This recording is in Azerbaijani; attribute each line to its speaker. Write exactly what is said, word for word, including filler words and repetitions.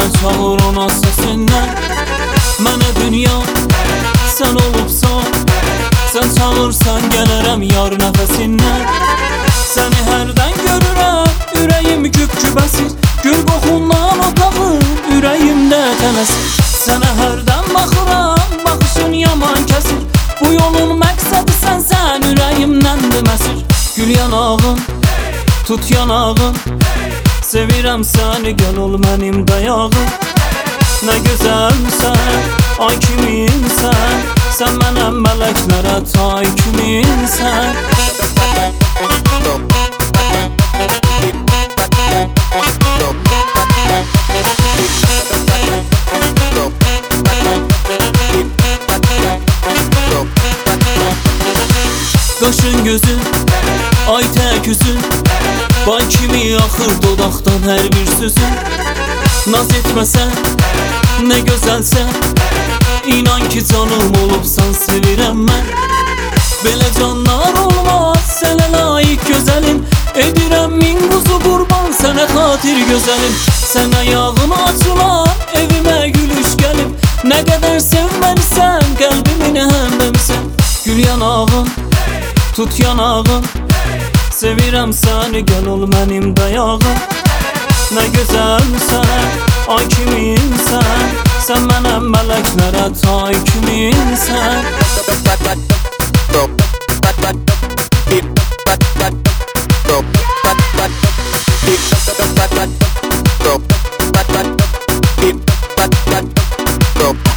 Speaker 1: çağır ona səsindən. Mənə dünya sən olubsan, sən çağırsan gələrəm yar nəfəsindən. Səni hərdən görürəm, ürəyim güp-güp əsir, gül qoxundan otağım, ürəyimdə tənəsir. Sənə hərdən baxıram, baxışın yaman kəsir, bu yolun məqsədi sənsən, ürəyimdən deməsir. Gül yanağın, tut yanağın, sevirəm səni, gəl ol mənim dayağım. Nə gözəlsən, ay kiminsən, sən mənəm mələklərə tay kiminsən. Qaşın gözün, ay tək üzün, bay kimi axır dodaqdan hər bir sözün. Naz etməsən, nə gözəlsən, inan ki canım olubsan, sevirəm mən. Belə canlar olmaz, sənə layiq gözəlim, edirəm min quzu qurban, sənə xatir gözəlim. Sən ayağın açılan, evimə gülüş gəlib, nə qədər sevməlisən, qəlbimin həmləmisən. Gül yanağın, tut yanağın, sevirəm səni, gəl ol mənim dayağım. Nə gözəlsən, ay kiminsən, sən mənəm mələklərə tay kiminsən. Go.